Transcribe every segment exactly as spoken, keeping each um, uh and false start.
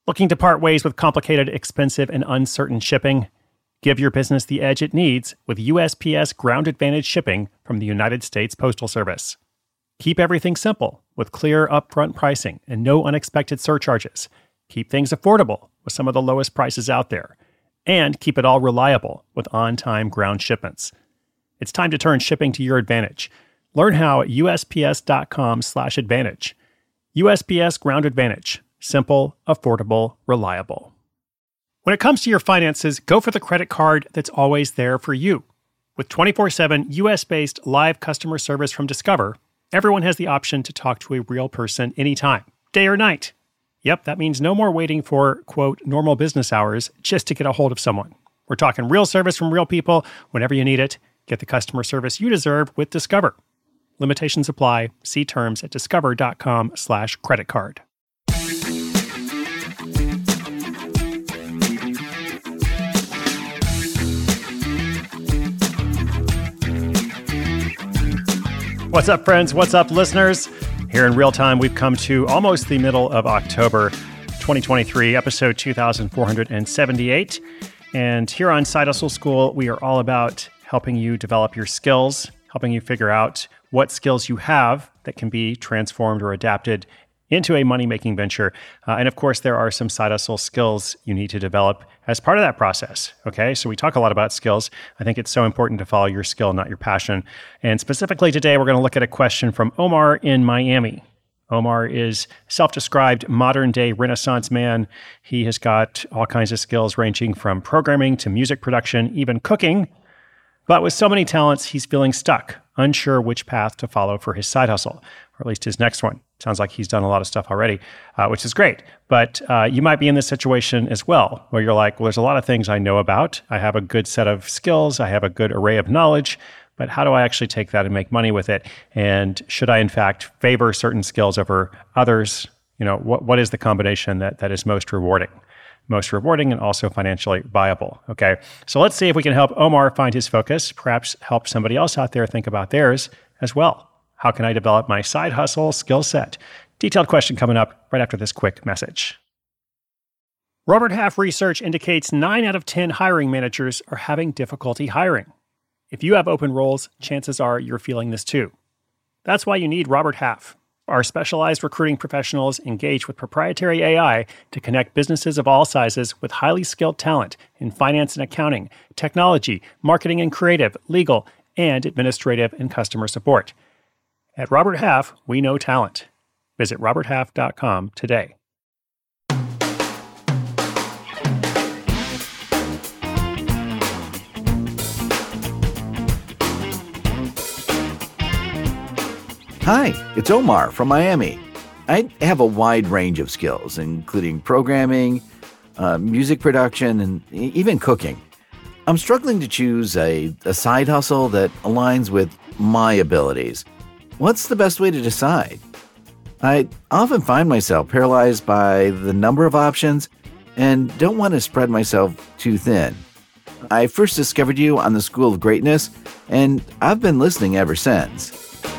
Looking to part ways with complicated, expensive, and uncertain shipping? Give your business the edge it needs with U S P S Ground Advantage shipping from the United States Postal Service. Keep everything simple with clear upfront pricing and no unexpected surcharges. Keep things affordable with some of the lowest prices out there. And keep it all reliable with on-time ground shipments. It's time to turn shipping to your advantage. Learn how at USPS.com slash advantage. U S P S Ground Advantage. Simple, affordable, reliable. When it comes to your finances, go for the credit card that's always there for you. With twenty-four seven U S-based live customer service from Discover, everyone has the option to talk to a real person anytime, day or night. Yep, that means no more waiting for, quote, normal business hours just to get a hold of someone. We're talking real service from real people whenever you need it. Get the customer service you deserve with Discover. Limitations apply. See terms at discover.com slash credit card. What's up, friends? What's up, listeners? Here in real time, we've come to almost the middle of October twenty twenty-three, episode two thousand four hundred seventy-eight. And here on Side Hustle School, we are all about helping you develop your skills, helping you figure out what skills you have that can be transformed or adapted into a money-making venture. Uh, and of course, there are some side hustle skills you need to develop as part of that process. Okay, so we talk a lot about skills. I think it's so important to follow your skill, not your passion. And specifically today, we're going to look at a question from Omar in Miami. Omar is self-described modern-day Renaissance man. He has got all kinds of skills ranging from programming to music production, even cooking. But with so many talents, he's feeling stuck, unsure which path to follow for his side hustle, or at least his next one. Sounds like he's done a lot of stuff already, uh, which is great. But uh, you might be in this situation as well, where you're like, well, there's a lot of things I know about. I have a good set of skills. I have a good array of knowledge. But how do I actually take that and make money with it? And should I, in fact, favor certain skills over others? You know, what what is the combination that that is most rewarding? most rewarding and also financially viable. Okay, so let's see if we can help Omar find his focus, perhaps help somebody else out there think about theirs as well. How can I develop my side hustle skill set? Detailed question coming up right after this quick message. Robert Half research indicates nine out of ten hiring managers are having difficulty hiring. If you have open roles, chances are you're feeling this too. That's why you need Robert Half. Our specialized recruiting professionals engage with proprietary A I to connect businesses of all sizes with highly skilled talent in finance and accounting, technology, marketing and creative, legal, and administrative and customer support. At Robert Half, we know talent. Visit robert half dot com today. Hi, it's Omar from Miami. I have a wide range of skills, including programming, uh, music production, and even cooking. I'm struggling to choose a, a side hustle that aligns with my abilities. What's the best way to decide? I often find myself paralyzed by the number of options and don't want to spread myself too thin. I first discovered you on the School of Greatness, and I've been listening ever since.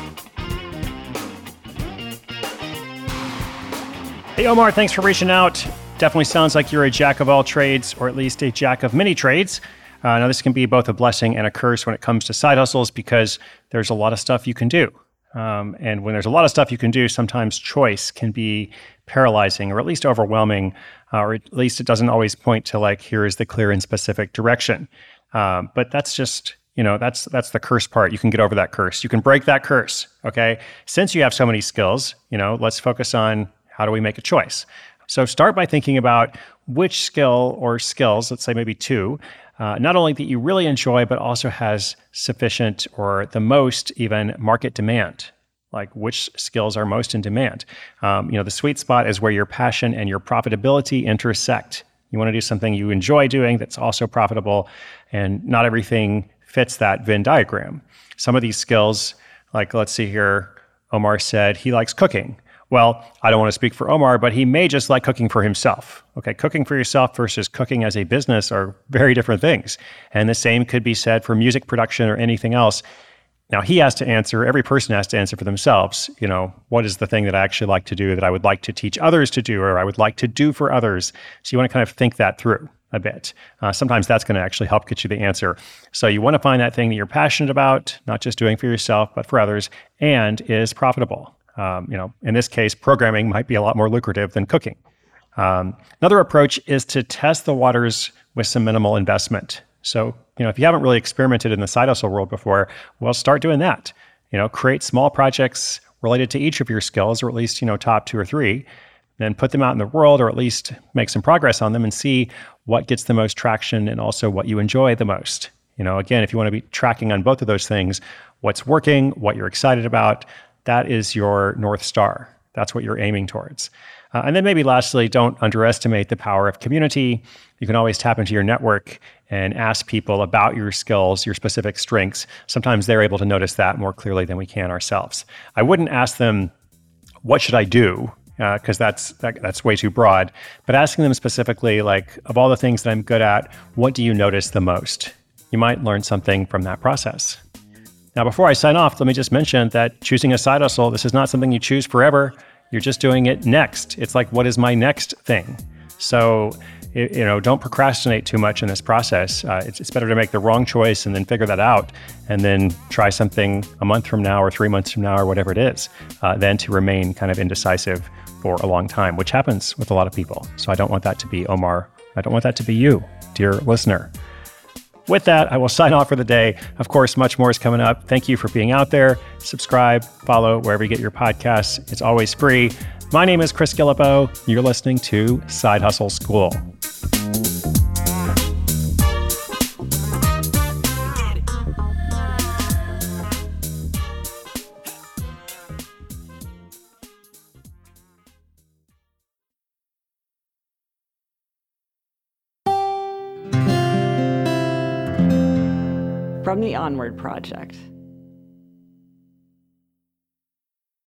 Hey, Omar, thanks for reaching out. Definitely sounds like you're a jack of all trades, or at least a jack of many trades. Uh, now, this can be both a blessing and a curse when it comes to side hustles because there's a lot of stuff you can do. Um, and when there's a lot of stuff you can do, sometimes choice can be paralyzing or at least overwhelming, uh, or at least it doesn't always point to like, here is the clear and specific direction. Um, but that's just, you know, that's that's the curse part. You can get over that curse. You can break that curse, okay? Since you have so many skills, you know, let's focus on how do we make a choice? So start by thinking about which skill or skills, let's say maybe two, uh, not only that you really enjoy, but also has sufficient or the most even market demand. Like which skills are most in demand? Um, you know, the sweet spot is where your passion and your profitability intersect. You want to do something you enjoy doing that's also profitable, and not everything fits that Venn diagram. Some of these skills, like let's see here, Omar said he likes cooking. Well, I don't want to speak for Omar, but he may just like cooking for himself. Okay, cooking for yourself versus cooking as a business are very different things. And the same could be said for music production or anything else. Now, he has to answer, every person has to answer for themselves. You know, what is the thing that I actually like to do that I would like to teach others to do, or I would like to do for others? So you want to kind of think that through a bit. Uh, sometimes that's going to actually help get you the answer. So you want to find that thing that you're passionate about, not just doing for yourself, but for others, and is profitable. Um, you know, in this case, programming might be a lot more lucrative than cooking. Um, another approach is to test the waters with some minimal investment. So, you know, if you haven't really experimented in the side hustle world before, well, start doing that. You know, create small projects related to each of your skills, or at least, you know, top two or three, then put them out in the world, or at least make some progress on them and see what gets the most traction and also what you enjoy the most. You know, again, if you want to be tracking on both of those things, what's working, what you're excited about, that is your North Star. That's what you're aiming towards. Uh, and then maybe lastly, don't underestimate the power of community. You can always tap into your network and ask people about your skills, your specific strengths. Sometimes they're able to notice that more clearly than we can ourselves. I wouldn't ask them, what should I do? Because uh, that's that, that's way too broad. But asking them specifically, like, of all the things that I'm good at, what do you notice the most? You might learn something from that process. Now, before I sign off, let me just mention that choosing a side hustle, this is not something you choose forever. You're just doing it next. It's like, what is my next thing? So, you know, don't procrastinate too much in this process. Uh, it's, it's better to make the wrong choice and then figure that out, and then try something a month from now or three months from now or whatever it is, uh, than to remain kind of indecisive for a long time, which happens with a lot of people. So I don't want that to be Omar. I don't want that to be you, dear listener. With that, I will sign off for the day. Of course, much more is coming up. Thank you for being out there. Subscribe, follow wherever you get your podcasts. It's always free. My name is Chris Guillebeau. You're listening to Side Hustle School. From the Onward Project.